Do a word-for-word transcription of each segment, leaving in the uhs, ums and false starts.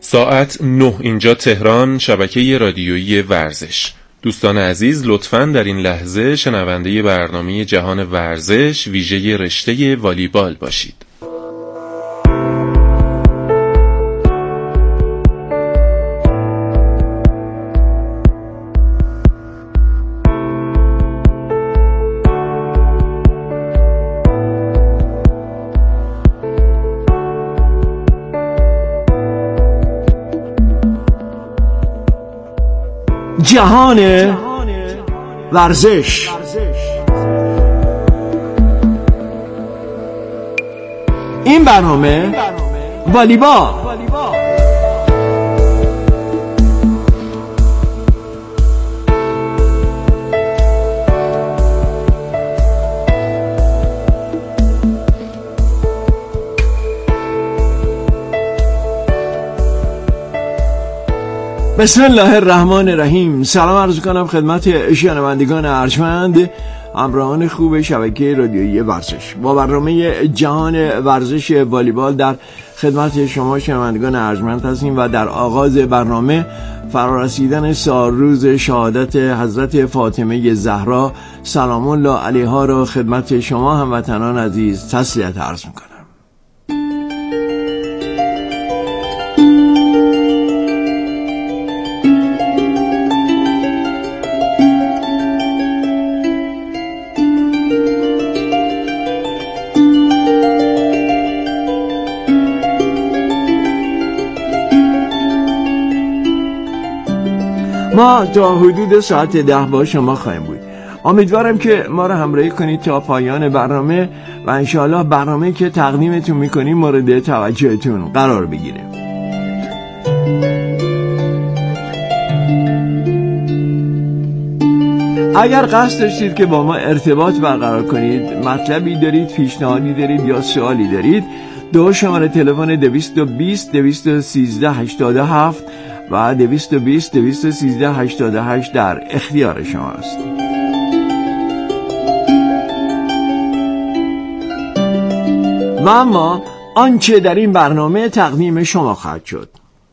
ساعت نه اینجا تهران، شبکه رادیویی ورزش. دوستان عزیز، لطفاً در این لحظه شنونده برنامه جهان ورزش ویژه رشته والیبال باشید. جهان ورزش. این برنامه والیبال. بسم الله الرحمن الرحیم. سلام عرض کنم خدمت شنوندگان ارجمند، همراهان خوب شبکه رادیویی ورزش. با برنامه جهان ورزش والیبال در خدمت شما شنوندگان ارجمند هستیم و در آغاز برنامه فرارسیدن سال روز شهادت حضرت فاطمه زهرا سلام الله علیها را خدمت شما هموطنان عزیز تسلیت عرض میکنم. ما تا حدود ساعت ده با شما خواهیم بود. امیدوارم که ما را همراهی کنید تا پایان برنامه و انشاءالله برنامه که تقدیمتون میکنیم مورد توجهتون قرار بگیره. اگر قصد داشتید که با ما ارتباط برقرار کنید، مطلبی دارید، پیشنهادی دارید یا سوالی دارید، دو شماره تلفن دویست و بیست دویست و سیزده هشتاد و هفت و دویست و بیست دویست و سیزده هشتاد و هشت در اختیار شما است. و اما آنچه در این برنامه تقدیم شما خواهد شد.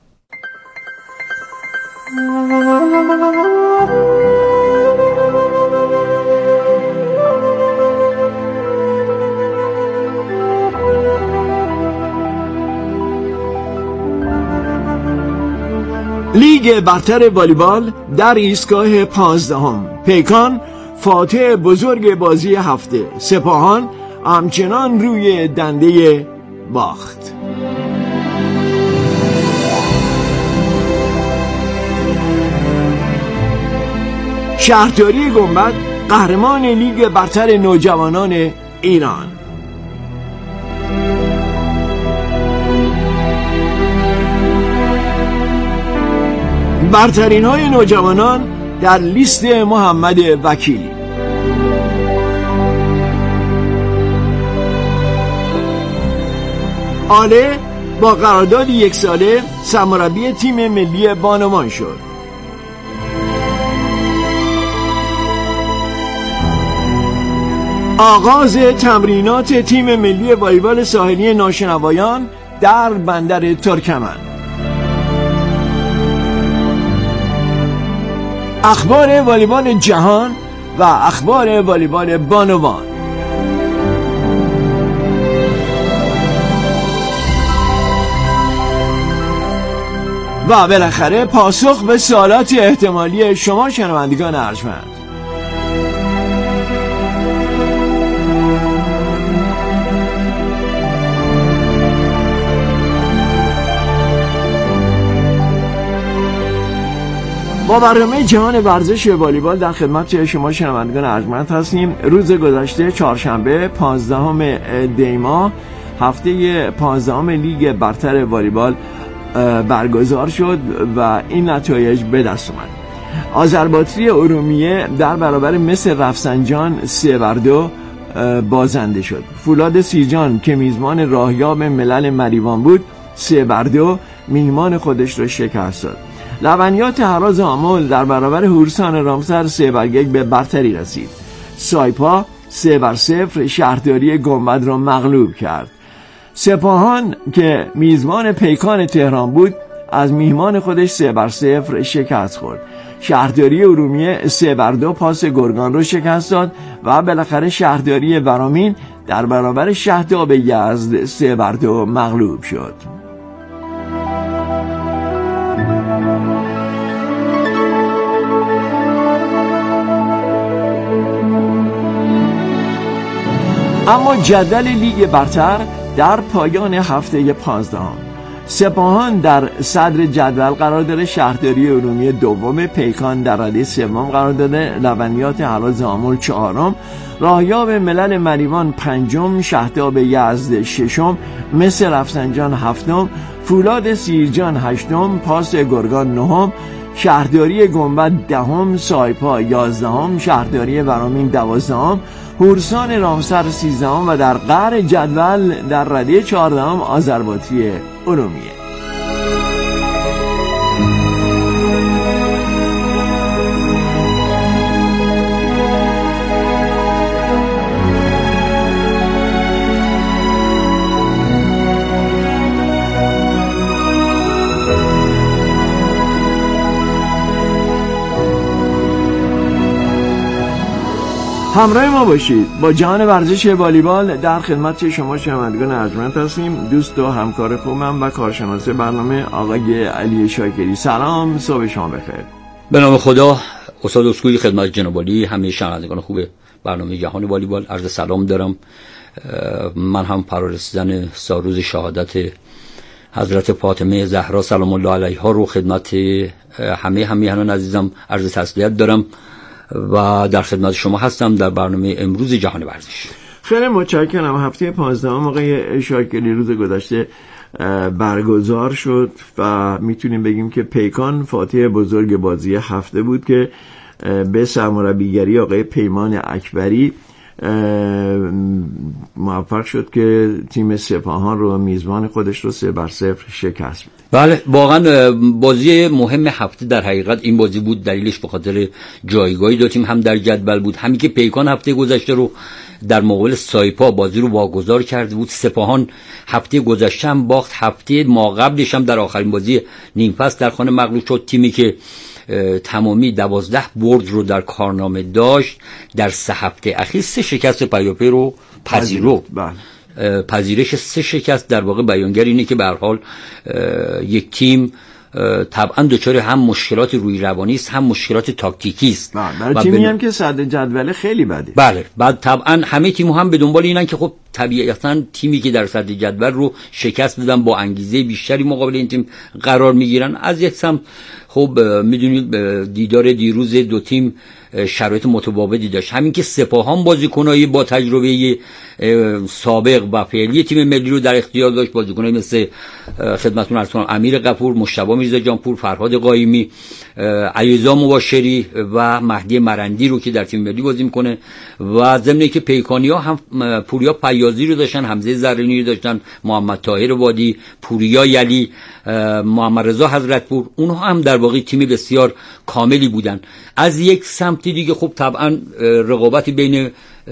لیگ برتر والیبال در ایستگاه پانزدهم. پیکان فاتح بزرگ بازی هفته، سپاهان همچنان روی دنده باخت. شهرداری گنبد قهرمان لیگ برتر نوجوانان ایران. برترین های نوجوانان در لیست محمد وکیلی. آله با قرارداد یک ساله سرمربی تیم ملی بانوان شد. آغاز تمرینات تیم ملی والیبال ساحلی ناشنوایان در بندر ترکمن. اخبار والیبال جهان و اخبار والیبال بانوان. و بالاخره پاسخ به سوالات احتمالی شما شنوندگان ارجمند. با برنامه جهان ورزش والیبال در خدمت شما شنوندگان ارجمند هستیم. روز گذشته چهارشنبه پانزدهم دی ماه هفته پانزدهم لیگ برتر والیبال برگزار شد و این نتایج به دست اومد. آذربایجان ارومیه در برابر مصر رفسنجان سه بر دو بازنده شد. فولاد سیرجان که میزبان راهیاب ملل مریوان بود سه بر دو میهمان خودش را شکست داد. لبنیات هراز آمل در برابر هورسان رامسر سه بر یک به برتری رسید. سایپا سه بر صفر شهرداری گنبد را مغلوب کرد. سپاهان که میزبان پیکان تهران بود از میهمان خودش سه بر صفر شکست خورد. شهرداری ارومیه سه بر دو پاس گرگان رو شکست داد و بالاخره شهرداری ورامین در برابر شهداب یزد سه بر دو مغلوب شد. اما جدول لیگ برتر در پایان هفته پانزدهم، سپاهان در صدر جدول قرار داره، شهرداری ارومیه دوم، پیکان در رده سوم قرار داره، لبنیات هراز آمل چهارم، راهیاب ملل مریوان پنجم، شهداب یزد ششم، مس رفسنجان هفتم، فولاد سیرجان هشتم، پاس گرگان نهم، شهرداری گنبد دهم، سایپا یازدهم، شهرداری ورامین دوازدهم، هورسان رامسر سیزدهم و در قعر جدول در رده چهاردهم آذرباطی ارومیه. همراه ما باشید. با جهان ورزش والیبال در خدمت شما شنوندگان ارجمند هستیم. دوست و همکار خوبم و کارشناس برنامه آقای علی شاکری. سلام، صبح شما بخیر. به نام خدا. استاد اسکوئی خدمت جناب عالی، همه شنوندگان خوب برنامه جهان والیبال عرض سلام دارم. من هم فرارسیدن سالروز شهادت حضرت فاطمه زهرا سلام الله علیها رو خدمت همه همیهنان عزیزم عرض تسلیت دارم و در خدمت شما هستم در برنامه امروز جهان ورزش. خیلی متشکرم. هفته پانزدهم آقای شاکری روز گذشته برگزار شد و میتونیم بگیم که پیکان فاتح بزرگ بازی هفته بود که به سرمربیگری آقای پیمان اکبری موفق شد که تیم سپاهان رو میزبان خودش رو سه بر صفر شکست بده. بله، واقعا بازی مهم هفته در حقیقت این بازی بود. دلیلش به خاطر جایگاهی دو تیم هم در جدول بود. همین که پیکان هفته گذشته رو در مقابل سایپا بازی رو واگذار کرده بود، سپاهان هفته گذشته هم باخت، هفته ما قبلش هم در آخرین بازی نیم فصل در خانه مغلوب شد. تیمی که تمامی دوازده برد رو در کارنامه داشت در سه هفته اخیر سه شکست پیاپی رو پذیرفت. پذیرش سه شکست در واقع بیانگر اینه که به هر حال یک تیم طبعا دچار هم مشکلات روی روانی است هم مشکلات تاکتیکی است. برای تیمی بن... هم که صدر جدول خیلی بده. بله، بعد طبعا همه تیم‌ها هم به دنبال اینن که خب طبیعتاً تیمی که در صدر جدول رو شکست بدن با انگیزه بیشتری مقابل این تیم قرار میگیرن. از یک سمت خب میدونید دیدار دیروز دو تیم شرایط متفاوتی داشت. همین که سپاهان بازیکنایی با تجربه سابق و فعلی تیم ملی رو در اختیار داشت، بازیکنایی مثل خدمتتون عرض کنم امیر غفور، مجتبی میرزا جانپور، فرهاد قایمی، علیرضا مباشری و مهدی مرندی رو که در تیم ملی بازی میکنه و ضمن که پیکانی‌ها هم پوریا پیازی رو داشتن، حمزه زرینی رو داشتن، محمد طاهر وادی، پوریا یلی، محمد رضا حضرتپور، اونها هم در واقع تیم بسیار کاملی بودن. از یک سمت دیگه خب طبعا رقابتی بین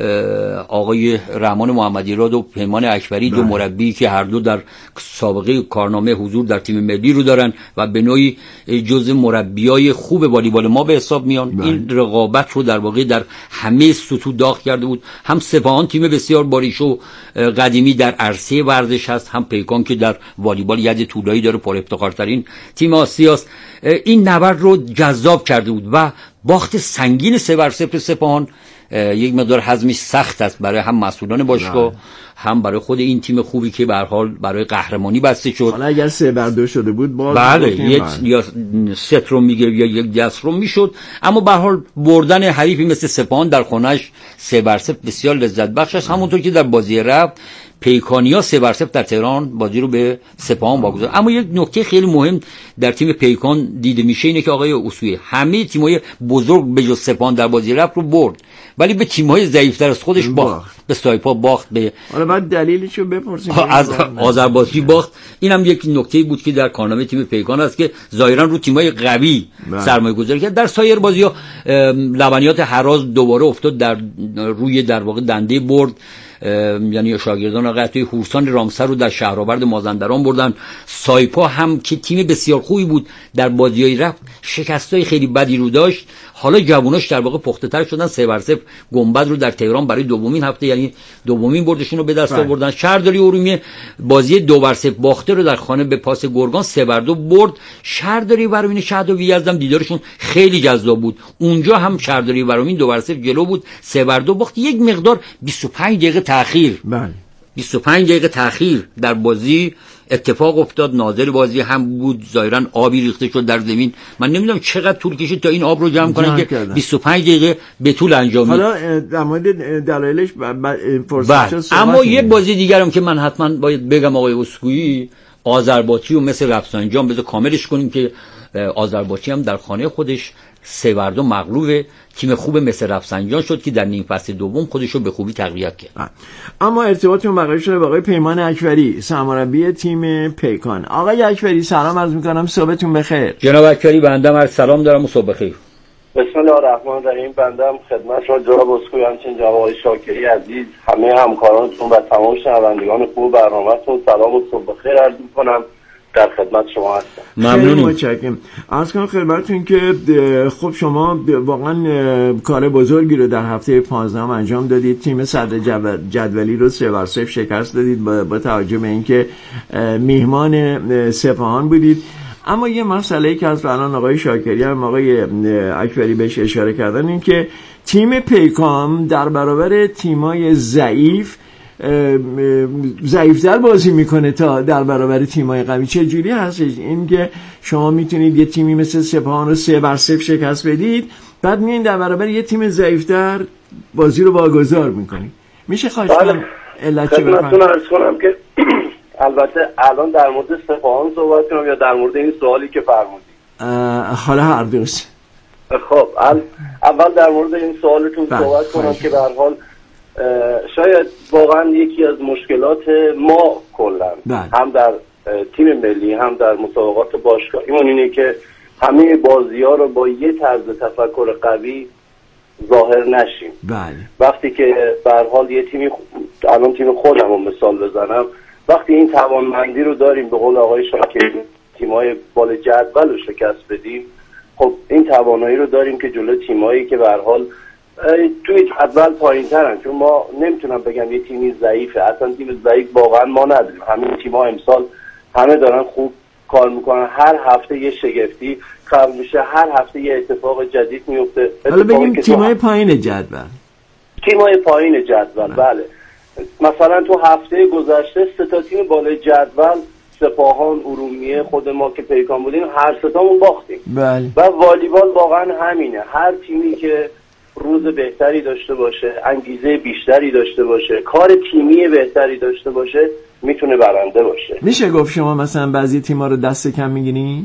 آقای رحمان محمدی راد و پیمان اکبری، دو مربی که هر دو در سابقه کارنامه حضور در تیم ملی رو دارن و به نوعی جزء مربیای خوب والیبال ما به حساب میان. بله. این رقابت رو در واقع در همه سطوح داغ کرده بود. هم سپاهان تیم بسیار باریش و قدیمی در عرصه ورزش هست، هم پیکان که در والیبال ید طولایی داره، پر افتخارترین تیم آسیاست. این نبرد رو جذاب کرده بود و باخت سنگین سه بر صفر سپاهان یک مقدار هضمش سخت است برای هم مسئولان باشگاه هم برای خود این تیم خوبی که به هر حال برای قهرمانی بسته شد. حالا اگر سه بر دو شده بود باز بله یک یا ست رو میگه یا یک دست رو میشد، اما به هر حال بردن حریفی مثل سپاهان در خونش سه بر صفر بسیار لذت بخش است. همونطور که در بازی رفت پیکانیا سه بر صفر در تهران بازی رو به سپاهان واگذار. اما یک نکته خیلی مهم در تیم پیکان دیده میشه اینه که آقای اسکوئی همه تیم‌های بزرگ به جز سپاهان در بازی رفت رو برد، ولی به تیم‌های ضعیف‌تر از خودش باخت. به سایپا باخت، به حالا بعد دلیلشو بپرسیم. از آذربایجان باخت. اینم یک نکته بود که در کارنامه تیم پیکان است که ظاهرا رو تیم‌های قوی سرمایه‌گذاری کرد. در سایر بازی‌ها لبنیات هراز دوباره افتاد در روی در واقع دنده برد یعنی شاگردان قطعی هورسان رامسر رو در شهرآورد مازندران بردن. سایپا هم که تیم بسیار خوبی بود در بازیای رفت شکستای خیلی بدی رو داشت. حالا جووناش در واقع پخته تر شدن، سه بر صفر گنبد رو در تهران برای دومین هفته یعنی دومین بردشون رو به دست آوردن. شهرداری ارومیه بازی دو بر صفر باخته رو در خانه به پاس گرگان سه بر دو برد. شهرداری ورامین شهداوی یزدم دیدارشون خیلی جذاب بود، اونجا هم شهرداری ورامین دو بر صفر جلو بود سه بر دو باخت. یک مقدار بیست و پنج دقیقه تأخیر بله بیست و پنج دقیقه تأخیر در بازی اتفاق افتاد. ناظر بازی هم بود، ظاهرا آبی ریخته شد در زمین. من نمیدونم چقدر طول کشید تا این آب رو جمع کنن که بیست و پنج دقیقه به طول انجام میده. حالا در مورد دلایلش فرصت اما یه بازی دیگرم که من حتما باید بگم آقای اسکوئی، آذربایجی و مثل رفسنجان بذار کاملش کنیم که آذربایجی هم در خانه خودش سه بر دو مغلوب تیم خوب مثل رفسنجان شد که در نیم فصل دوم خودش رو به خوبی تقویت کرد. اما ارتباطتون برقرار شده با آقای پیمان اکبری، سرمربی تیم پیکان. آقای اکبری سلام عرض می‌کنم، صبحتون بخیر. جناب اکبری بنده عرض سلام دارم و صبح بخیر. بسم الله الرحمن الرحیم. بنده هم خدمت شما جناب اسکوئی، همچنین جناب آقای شاکری عزیز، همه همکارانتون و تمام شنوندگان خوب برنامه‌تون سلام و صبح بخیر عرض می‌کنم. در خدمت شما هستم. ممنونیم. متشکرم. عرض کنم خدمتتون که خب شما واقعا کار بزرگی رو در هفته پانزدهم انجام دادید. تیم صدر جدولی رو سه بر صفر شکست دادید با, با توجه به اینکه میهمان سپاهان بودید. اما یه مسئله‌ای که از الان آقای شاکری هم آقای اکبری بهش اشاره کردن این که تیم پیکام در برابر تیمای ضعیف ضعیفتر بازی میکنه تا در برابر تیمای قوی. چه جوری هستش این که شما میتونید یه تیمی مثل سپاهان رو سه بر صفر شکست بدید، بعد میایین در برابر یه تیم ضعیفتر بازی رو واگذار میکنید؟ میشه خواهش کنم علت چه بفرمایید؟ خدمتتون عرض کنم که البته الان در مورد سپاهان صحبت کنم یا در مورد این سوالی که فرمودید؟ حالا هر دوست. خب اول در مورد این سوالتون صحبت کنم که به هر حال شاید واقعا یکی از مشکلات ما کلا هم در تیم ملی هم در مسابقات باشگاهی ایمون اینه که همه بازی‌ها رو با یه طرز تفکر قوی ظاهر نشیم. بله. وقتی که به هر حال یه تیمی الان تیم خودم رو مثال بزنم، وقتی این توانمندی رو داریم به قول آقای شاکری تیم‌های بال جدول رو شکست بدیم، خب این توانایی رو داریم که جلو تیمایی که به هر حال توی جدول پایین‌ترن، چون ما نمیتونم بگم یه تیمی ضعیفه، اصلا تیم ضعیف واقعا ما نداریم. همین تیم‌ها امسال همه دارن خوب کار میکنن، هر هفته یه شگفتی خلق میشه، هر هفته یه اتفاق جدید میفته. حالا بگیم تیم‌های پایین جدول. تیم‌های پایین جدول بله. مثلا تو هفته گذشته سه تا تیم بالای جدول، سپاهان، ارومیه، خود ما که پیکان بودیم، هر سه تامون باختیم. بله. و والیبال واقعا همینه، هر تیمی که روز بهتری داشته باشه، انگیزه بیشتری داشته باشه، کار تیمی بهتری داشته باشه، میتونه برنده باشه. میشه گفت شما مثلا بعضی تیم‌ها رو دست کم میگیرین؟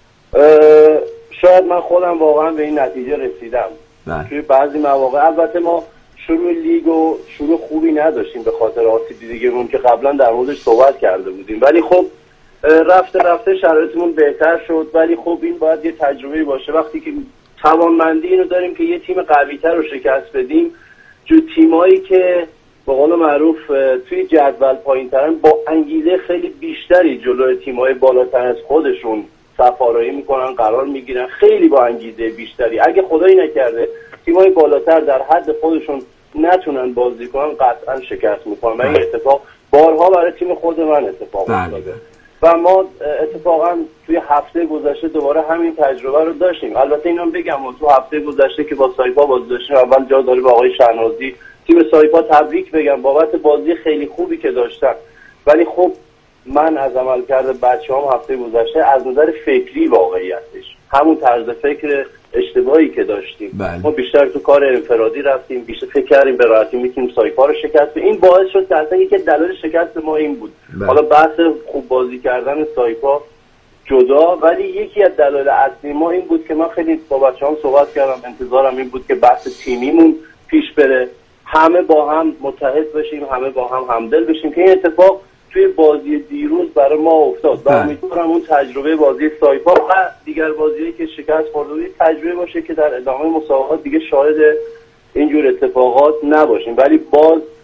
شاید من خودم واقعا به این نتیجه رسیدم. بله. توی بعضی مواقع البته ما شروع لیگ و شروع خوبی نداشتیم به خاطر آسیب دیدگیمون که قبلا در موردش صحبت کرده بودیم، ولی خب رفته رفته شرایطمون بهتر شد. ولی خب این باید یه تجربه باشه، وقتی که توانمندی اینو داریم که یه تیم قوی‌تر رو شکست بدیم، جو تیمایی که به قول معروف توی جدول پایین‌ترن با انگیزه خیلی بیشتری جلوی تیمای بالاتر از خودشون صف‌آرایی میکنن، قرار میگیرن، خیلی با انگیزه بیشتری. اگه خدایی نکرده تیمای بالاتر در حد خودشون نتونن بازی کنن، قطعا شکست میکنن. و این اتفاق بارها برای تیم خود من اتفاق افتاده و ما اتفاقا توی هفته گذشته دوباره همین تجربه رو داشتیم. البته اینو بگم تو هفته گذشته که با سایپا بازی داشتیم، اول جا داره به آقای شهنازی تیم سایپا تبریک بگم بابت بازی خیلی خوبی که داشتن، ولی خب من از عملکرد بچه‌هام هفته گذشته از نظر فکری واقعیتش همون طرز فکر اشتباهی که داشتیم بله. ما بیشتر تو کار انفرادی رفتیم، بیشتر فکر کردیم به راحتی میتونیم سایپا رو شکست بدیم. این باعث شد که اصلا یکی دلایل شکست ما این بود بله. حالا بحث خوب بازی کردن سایپا جدا، ولی یکی از دلایل اصلی ما این بود که من خیلی با بچه‌هام صحبت کردم، انتظارم این بود که بحث تیمیمون پیش بره، همه با هم متحد بشیم، همه با هم همدل بشیم، که این اتفاق توی بازی دیروز برای ما افتاد و امیدوارم اون تجربه بازی سایپا و دیگر بازیایی که شکست خورده بود تجربه باشه که در ادامه مسابقات دیگه شاهد اینجور اتفاقات نباشیم. ولی باز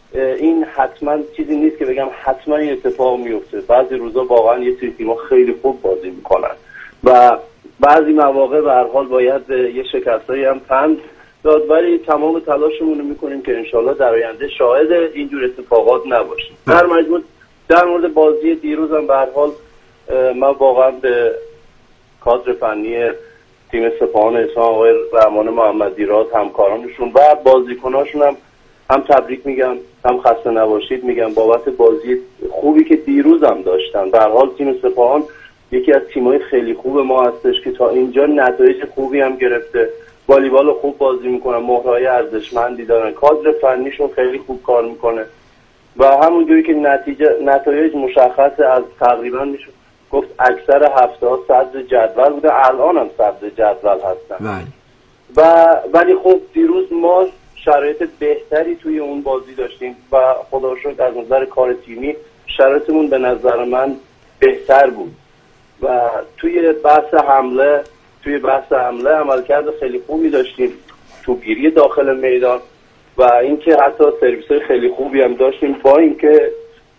این حتما چیزی نیست که بگم حتما این اتفاق میفته. بعضی روزا واقعا یه سری تیم‌ها خیلی خوب بازی میکنن و بعضی مواقع به هر حال باید یه شکستایی هم پند داد، ولی تمام تلاشمون رو میکنیم که انشالله در آینده شاهد اینجور اتفاقات نباشیم. در مجموع در مورد بازی دیروز هم به هر حال من واقعا به کادر فنی تیم سپاهان اسفان آقای رحمان محمدیراد، همکارانشون و بازیکناشون هم هم تبریک میگم، هم خسته نباشید میگم بابت بازی خوبی که دیروز هم داشتن. به هر حال تیم سپاهان یکی از تیم‌های خیلی خوب ما هستش که تا اینجا نتایج خوبی هم گرفته، والیبال خوب بازی میکنن، مهرهای ارزشمندی دارن، کادر فنیشون خیلی خوب کار میکنه و همونجوری که نتیجه نتایج مشخصه، از تقریبا میشه گفت اکثر هفته ها صدر جدول بوده، الان هم صدر جدول هستن و ولی خب دیروز ما شرایط بهتری توی اون بازی داشتیم و خدا شکر از نظر کار تیمی شرایطمون به نظر من بهتر بود و توی بحث حمله توی بحث حمله عملکرد خیلی خوبی داشتیم، توپگیری داخل میدان و اینکه حتی سرویس‌های خیلی خوبی هم داشتیم، با اینکه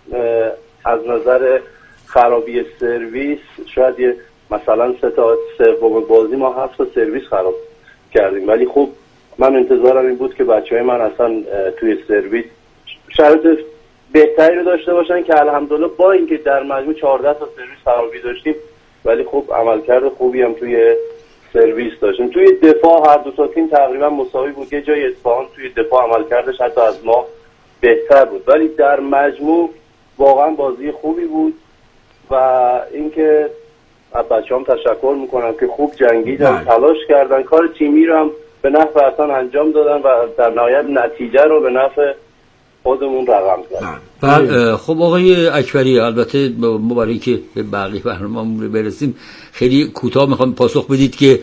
از نظر خرابی سرویس شاید یه مثلا سه تا سوم بازی ما هفت تا سرویس خراب کردیم، ولی خب من انتظارم این بود که بچه‌های من اصلا توی سرویس شرایط بهتری رو داشته باشن که الحمدلله با اینکه در مجموع چهارده تا سرویس خرابی داشتیم ولی خب عملکرد خوبی هم توی سرویس داشتیم. توی دفاع هر دو تا تیم تقریبا مساوی بود، یه جای اصفهان توی دفاع عملکردش حتی از ما بهتر بود، ولی در مجموع واقعا بازی خوبی بود و اینکه از بچه‌هام تشکر میکنم که خوب جنگیدن، تلاش کردن، کار تیمی رو هم به نفع اصلا انجام دادن و در نهایت نتیجه رو به نفع خودمون رقم زدن. بله. خب آقای اکبری، البته ما برای اینکه به بقیه برنامه‌مون برسیم خیلی کوتاه میخوام پاسخ بدید که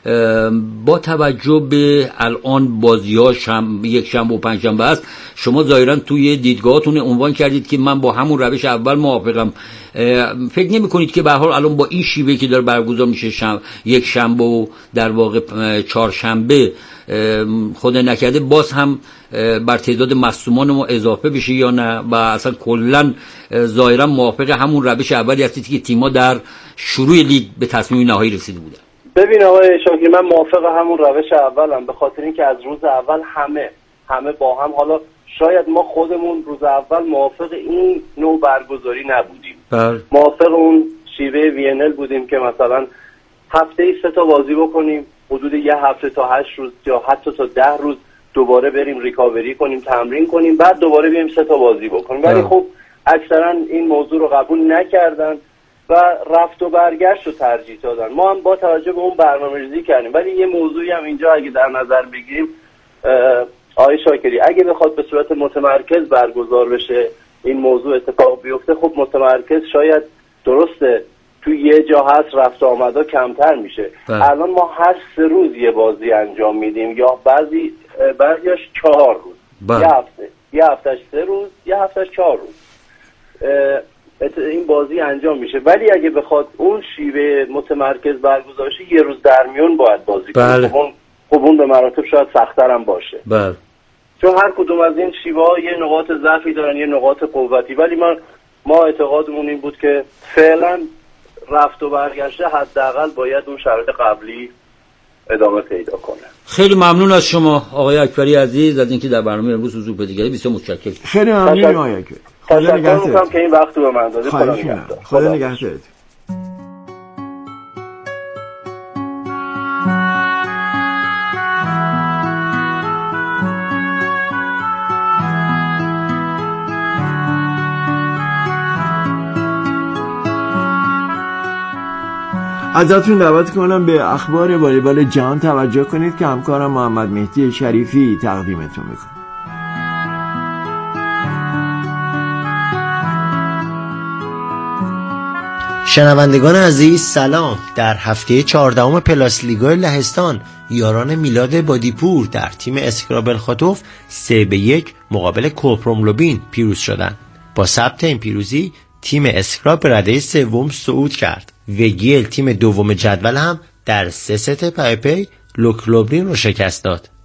با توجه به الان بازی‌ها شم یک شنبه و پنج شنبه است، شما ظاهرا توی دیدگاهتون عنوان کردید که من با همون روش اول موافقم. فکر نمی‌کنید که به هر حال الان با این شیوهی که داره برگزار میشه شم یک شنبه و در واقع چهارشنبه خود نکرده باز هم بر تعداد مصدومان ما اضافه بشه یا نه؟ و اصلا کلا ظاهرا موافق همون روش اولی هستید که تیم‌ها در شروع لیگ به تصمیم نهایی رسیده بودن؟ ببین آقای شاکری، من موافق همون روش اولم، به خاطر اینکه از روز اول همه همه با هم، حالا شاید ما خودمون روز اول موافق این نوع برگزاری نبودیم، بر. موافق اون شیوه وی ان ال بودیم که مثلا هفته ای سه تا بازی بکنیم، حدود یه هفته تا هشت روز یا حتی تا ده روز دوباره بریم ریکاوری کنیم، تمرین کنیم، بعد دوباره بیایم سه تا بازی بکنیم، ولی خب اکثرا این موضوع رو قبول نکردن و رفت و برگشت رو ترجیح دادن. ما هم با توجه به اون برنامه‌ریزی کردیم، ولی یه موضوعی هم اینجا اگه در نظر بگیریم آقای شاکری، اگه بخواد به صورت متمرکز برگزار بشه این موضوع اتفاق بیفته، خب متمرکز شاید درسته تو یه جا هست رفت آمدا کمتر میشه. بله. الان ما هر سه روز یه بازی انجام میدیم یا بعضی بعضیاش چهار روز. بله. یه هفته یه هفتهش سه روز، یه هفتهش چهار روز این بازی انجام میشه، ولی اگه بخواد اون شیوه متمرکز برگزار شه یه روز در میون باید بازی کنه. بله. خب اون به مراتب شاید سخت‌تر هم باشه. بله. چون هر کدوم از این شیوه ها یه نقاط ضعفی دارن، یه نقاط قوتی، ولی ما ما اعتقادمون این بود که فعلا رفت و برگشته حداقل باید اون شرایط قبلی ادامه پیدا کنه. خیلی ممنون از شما آقای اکبری عزیز از اینکه در برنامه امروز حضور پیدا کردید. بسیار متشکرم. خیلی ممنونم آقای اکبری. خدا نگهدارتون که این وقت رو به من دادید. خدا نگهدار. خدا نگهدارتون. ازتون دعوت کنم به اخبار والیبال جهان توجه کنید که همکارم محمد مهدی شریفی تقدیمتون میکنه. شنوندگان عزیز سلام. در هفته چهاردهم پلاس لیگای لهستان یاران میلاد بادیپور در تیم اسکرابل خاطوف سه به یک مقابل کوپروم لوبین پیروز شدند. با ثبت این پیروزی تیم اسکرا به رده سوم صعود کرد. وگیل تیم دوم جدول هم در سه ست پی پی لوکلوبرین رو شکست داد.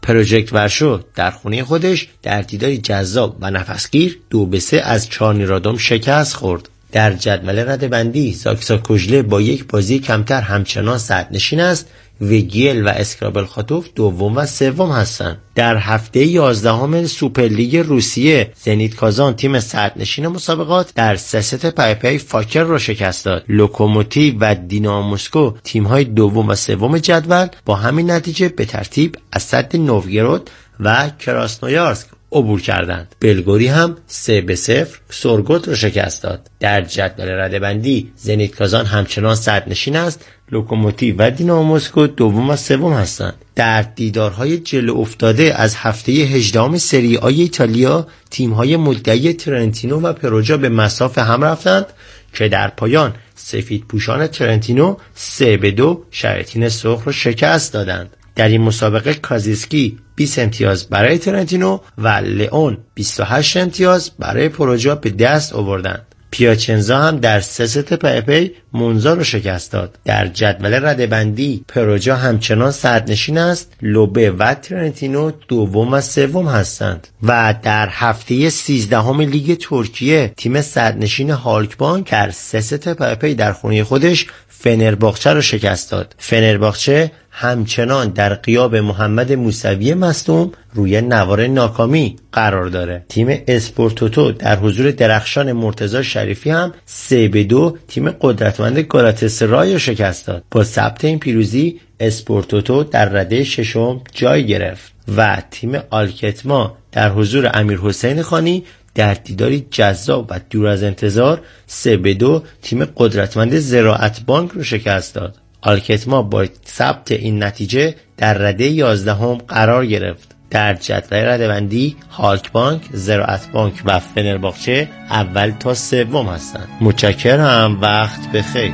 پروژکت ورشو در خونه خودش در دیداری جذاب و نفسگیر دو به سه از چارنیرادوم شکست خورد. در جدول رده‌بندی زاکسا کوژله با یک بازی کمتر همچنان صدرنشین است و گیل و اسکرابل خاتوف دوم و سوم هستند. در هفته یازدهم سوپرلیگ روسیه زنیت کازان تیم صدرنشین مسابقات در سه ست پی پی فاکر را شکست داد. لوکوموتیو و دینامو مسکو تیم‌های دوم و سوم جدول با همین نتیجه به ترتیب از سد نووگراد و کراسنویارسک عبور کردند. بلگوری هم سه به صفر سورگوت را شکست داد. در جدول رده‌بندی زنیت کازان همچنان صدرنشین است. لوکوموتیو و دینامو مسکو دوم و سوم هستند. در دیدارهای جلو افتاده از هفته هجدهم سری آ ایتالیا تیم‌های مدعی ترنتینو و پروجا به مساف هم رفتند که در پایان سفید پوشان ترنتینو سه به دو شیاطین سرخ را شکست دادند. در این مسابقه کازیسکی بیست امتیاز برای ترنتینو و لئون بیست و هشت امتیاز برای پروجا به دست آوردند. پیاچنزا هم در سه ست پی پی مونزا رو شکست داد. در جدول رده‌بندی پروجا همچنان صدرنشین است. لوبه و ترنتینو دوم و سوم هستند. و در هفته سیزدهم لیگ ترکیه تیم صدرنشین هالکبانک در سه ست پی پی در خونه خودش فنرباغچه رو شکست داد. فنرباغچه همچنان در غیاب محمد موسوی مصدوم روی نوار ناکامی قرار داره. تیم اسپورتوتو در حضور درخشان مرتضی شریفی هم سه به دو تیم قدرتمند گالاتاسرای رو شکست داد. با ثبت این پیروزی اسپورتوتو در رده ششم جای گرفت و تیم آلکتما در حضور امیر حسین خانی در دیداری جذاب و دور از انتظار سه به دو تیم قدرتمند زراعت بانک رو شکست داد. آلکتما با ثبت این نتیجه در رده یازدهم قرار گرفت. در جدول رده‌بندی هالک بانک، زراعت بانک و فنرباغچه اول تا سوم هستند. متشکرم، وقت بخیر.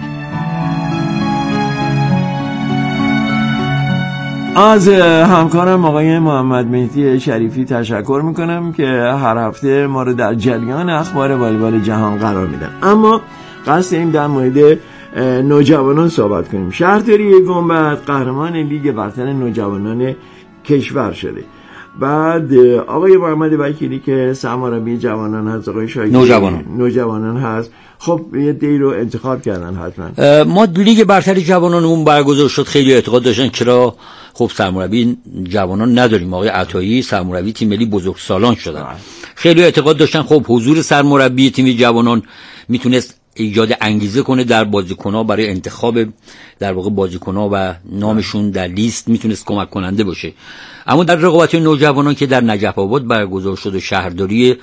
از همکارم آقای محمد مهدی شریفی تشکر میکنم که هر هفته ما رو در جریان اخبار والیبال جهان قرار میدن. اما قصد این در مورد نوجوانان صحبت کنیم. شهرداری گنبد قهرمان لیگ برتر نوجوانان کشور شده. بعد آقای محمد وکیلی که سرمربی جوانان هست، آقای شایگی نوجوانان نوجوانان هست، خب یه دی رو انتخاب کردن. حتما ما لیگ برتر جوانان اون برگزار شد، خیلی اعتقاد داشتن چرا خب سرمربی جوانان نداریم. آقای عطایی سرمربی تیم ملی بزرگسالان شدن. خیلی اعتقاد داشتن خب حضور سرمربی تیم جوانان میتونست ایجاد انگیزه کنه در بازیکن‌ها برای انتخاب در واقع بازیکن‌ها و نامشون در لیست میتونست کمک کننده باشه. اما در رقابت نوجوانان که در نجف آباد برگزار شد و شهرداری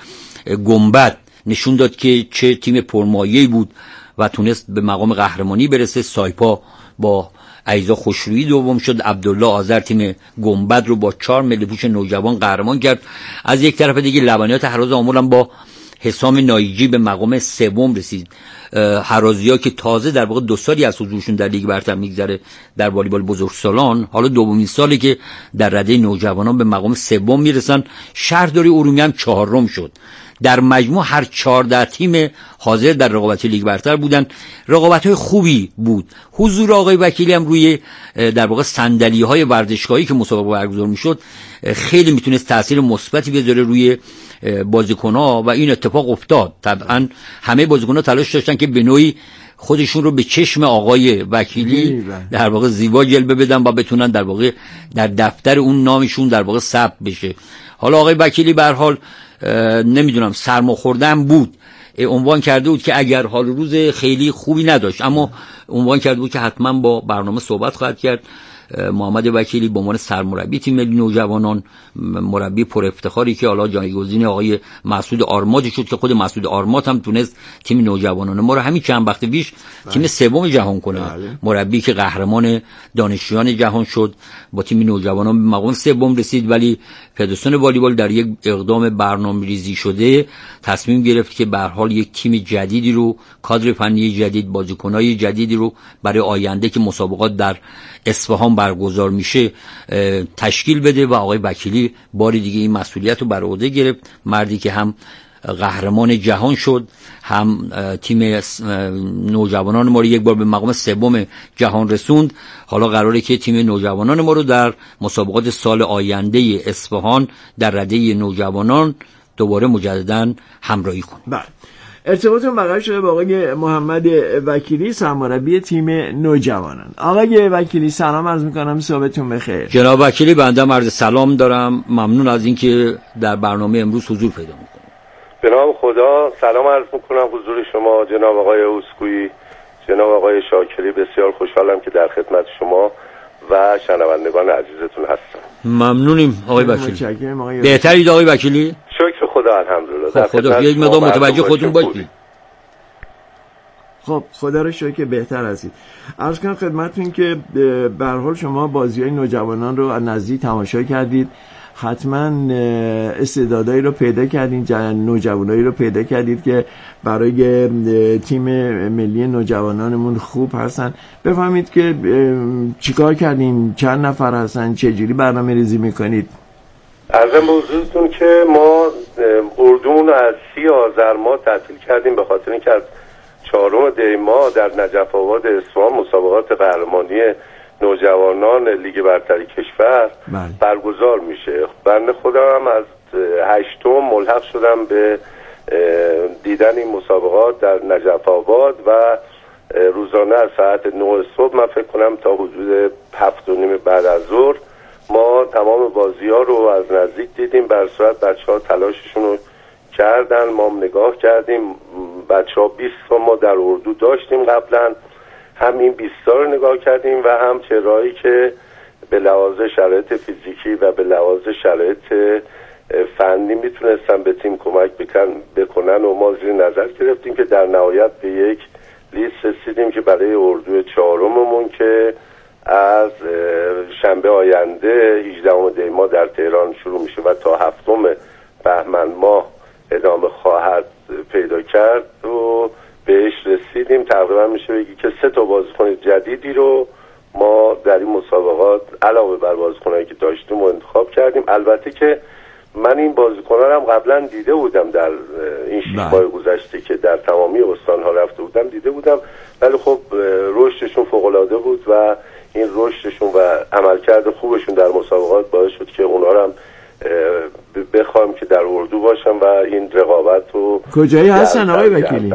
گنبد نشون داد که چه تیم پرمایه‌ای بود و تونست به مقام قهرمانی برسه. سایپا با عیزا خوشرویی دوم شد. عبدالله آذر تیم گنبد رو با چهار ملی پوش نوجوان قهرمان کرد. از یک طرف دیگه لبنیات هراز آمل هم با حسام نایجی به مقام سوم رسید. هرازی‌ها که تازه در واقع دو سالی از حضورشون در لیگ برتر میگذره در والیبال بزرگسالان، حالا دومین سالی که در رده نوجوانان به مقام سوم میرسن. شهرداری ارومیه هم چهارم شد. در مجموع هر چهارده تیم حاضر در رقابت لیگ برتر بودن. رقابت‌های خوبی بود. حضور آقای وکیلی هم روی در واقع صندلی‌های ورزشگاهی که مسابقه برگزار می‌شد خیلی میتونست تأثیر مثبتی بذاره روی بازیکن‌ها و این اتفاق افتاد. طبعا همه بازیکن‌ها تلاش داشتن که به نوعی خودشون رو به چشم آقای وکیلی در واقع زیبا جلوه بدن و بتونن در واقع در دفتر اون نامشون در واقع ثبت بشه. حالا آقای وکیلی به هر حال نمیدونم سرما خوردن بود، عنوان کرده بود که اگر حال روز خیلی خوبی نداشت، اما عنوان کرده بود که حتما با برنامه صحبت خواهد کرد. محمد وکیلی به عنوان سرمربی تیم ملی نوجوانان، مربی پر افتخاری که حالا جایگزین آقای مسعود آرمات شد که خود مسعود آرمات هم تونست تیم نوجوانان ما رو همین چند وقت پیش تیم سوم جهان کنه. مربی که قهرمان دانشجویان جهان شد با تیم نوجوانان به مقام سوم رسید، ولی فدراسیون والیبال در یک اقدام برنامه‌ریزی شده تصمیم گرفت که به هر حال یک تیم جدیدی رو، کادر فنی جدید، بازیکن‌های جدیدی رو برای آینده که مسابقات در اصفهان برگزار میشه تشکیل بده و آقای وکیلی بار دیگه این مسئولیت رو بر عهده گرفت. مردی که هم قهرمان جهان شد، هم تیم نوجوانان ما رو یک بار به مقام سوم جهان رسوند. حالا قراره که تیم نوجوانان ما رو در مسابقات سال آینده اصفهان در رده نوجوانان دوباره مجدداً همراهی کنه. بله. ارتباطون برقرار شده با آقای محمد وکیلی، سرمربی تیم نوجوانان. آقای وکیلی سلام عرض میکنم، صحبتون بخیر. جناب وکیلی بنده عرض سلام دارم، ممنون از اینکه در برنامه امروز حضور پیدا میکنم. به نام خدا سلام عرض میکنم حضور شما جناب آقای اوسکویی، جناب آقای شاکری. بسیار خوشحالم که در خدمت شما و شنوندگان عزیزتون هستم. ممنونیم آقای وکیلی. بهترید آقای وکیلی؟ شکر خدا الحمدلله. خب خدا یک مقدار متوجه خودتون باشید. خب خدا رو شکر که بهتر هستید. عرض کنم خدمتتون که به هر حال شما بازی‌های نوجوانان رو از نزدیک تماشا کردید، حتما استعدادایی رو پیدا کردید، نوجوانایی رو پیدا کردید که برای تیم ملی نوجوانانمون خوب هستن. بفهمید که چیکار کردین، چند نفر هستن، چجوری برنامه ریزی میکنید؟ عرضم به حضورتون که ما اردومون رو از سی آذر ماه تعطیل کردیم به خاطر اینکه از چهارم دی ماه در نجف آباد اصفهان مسابقات قهرمانی نوجوانان لیگ برتری کشور بله. برگزار میشه. بنده خودم هم از هشتم ملحق شدم به دیدن این مسابقات در نجف آباد و روزانه از ساعت نه صبح من فکر کنم تا حدود هفت و نیم بعد از ظهر ما تمام بازی ها رو از نزدیک دیدیم. بر صورت بچه ها تلاششون رو کردن، ما هم نگاه کردیم. بچه ها بیست تا ما در اردو داشتیم قبلا، هم این بیست تا رو نگاه کردیم و هم چهرهایی که به لحاظ شرایط فیزیکی و به لحاظ شرایط فنی میتونستن به تیم کمک بکنن و ما زیر نظر گرفتیم که در نهایت به یک لیست رسیدیم که برای اردو چهارممون که از شنبه آینده هجدهم دی ماه در تهران شروع میشه و تا هفتم بهمن ماه ادامه خواهد پیدا کرد و بهش رسیدیم. تقریبا میشه بگی که سه تا بازیکن جدیدی رو ما در این مسابقات علاوه بر بازیکنایی که داشتیم و انتخاب کردیم. البته که من این بازیکن‌ها رو هم قبلا دیده بودم در این شش ماه گذشته که در تمامی استان‌ها رفته بودم دیده بودم، ولی خب رشدشون فوق‌العاده بود و این رشدشون و عملکرد خوبشون در مسابقات باعث شد که اونا رو هم بخوام که در اردو باشم و این رقابت رو کجایی هستن آقای وکیلی؟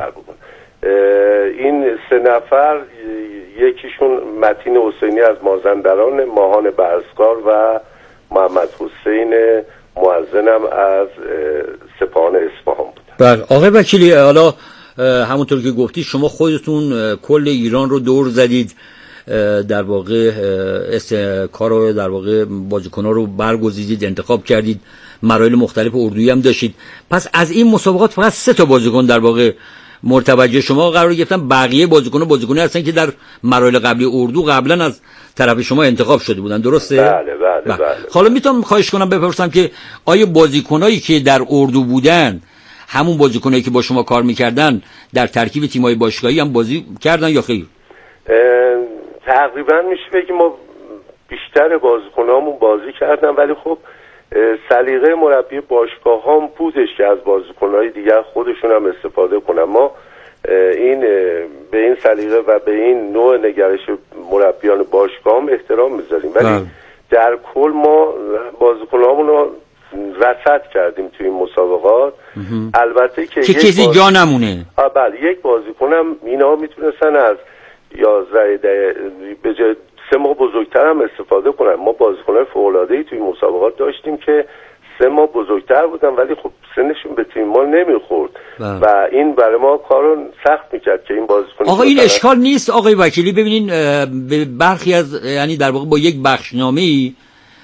این سه نفر یکیشون متین حسینی از مازندران، ماهان برزکار و محمد حسین مؤذنم از سپاهان اصفهان بود. بله آقای وکیلی، حالا همونطور که گفتی شما خودتون کل ایران رو دور زدید، در واقع کار رو در واقع بازیکن‌ها رو برگزیدید، انتخاب کردید، مراحل مختلف اردویی هم داشتید. پس از این مسابقات فقط سه تا بازیکن در واقع مرتوجه شما قرار گرفتن، بقیه بازیکن‌ها بازیکن‌ها هستن که در مراحل قبلی اردو قبلا از طرف شما انتخاب شده بودن، درسته؟ بله بله بله, بله. حالا میتونم خواهش کنم بپرسم که آیا بازیکنایی که در اردو بودن همون بازیکنایی که با شما کار میکردن در ترکیب تیم‌های باشگاهی هم بازی کردن یا خیر؟ تقریبا میشه بگیم ما بیشتر بازیکنامون بازی کردن، ولی خب سلیقه مربی باشگاه هم بودش که از بازیکنهای دیگر خودشون هم استفاده کنن. ما این به این سلیقه و به این نوع نگرش مربیان باشگاه هم احترام میذاریم، ولی در کل ما بازیکنامون رو رصد کردیم توی این مسابقات. البته که که کسی جا نمونه. بله یک بازیکنم اینا میتونستن از یازده به جای سه ماه بزرگتر هم استفاده کنن. ما بازیکنان فوق‌العاده‌ای توی مسابقات داشتیم که سه ماه بزرگتر بودن ولی خب سنشون به تیم ما نمیخورد و این برای ما کارو سخت میکرد که این بازیکن. آقا این اشکال نیست آقای وکیلی، ببینین به برخی از یعنی در واقع با یک بخشنامه‌ای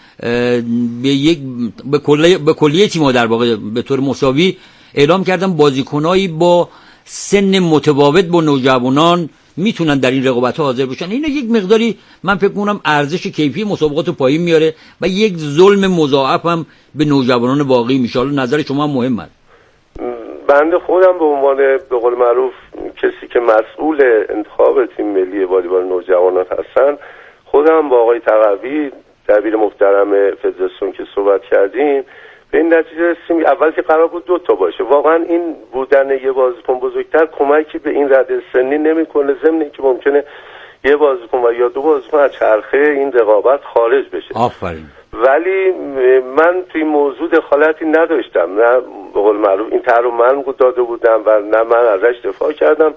به یک به کلیه به کلیه تیم‌ها در واقع به طور مساوی اعلام کردن بازیکنایی با سن متفاوت با نوجوانان میتونن در این رقابت‌ها حاضر باشن. این یک مقداری من فکر می‌کنم ارزش کیفی مسابقات رو پایین میاره و یک ظلم مضاعف هم به نوجوانان واقعی میشه. نظر شما هم مهمه. بنده خودم به عنوان به قول معروف کسی که مسئول انتخاب تیم ملی والیبال نوجوانان هستن، خودم با آقای تقوی دبیر محترم فدراسیون که صحبت کردیم به این نتیجه رسیدیم اول که قرار بود دو تا باشه. واقعا این بودن یه بازیکن بزرگتر کمکی به این رده سنی نمیکنه، ضمن اینکه ممکنه یه بازیکن و یا دو بازیکن از چرخه این رقابت خارج بشه. آفرین. ولی من توی موضوع دخالتی نداشتم، نه به قول معروف این طرح رو من داده بودم و نه من ازش دفاع کردم.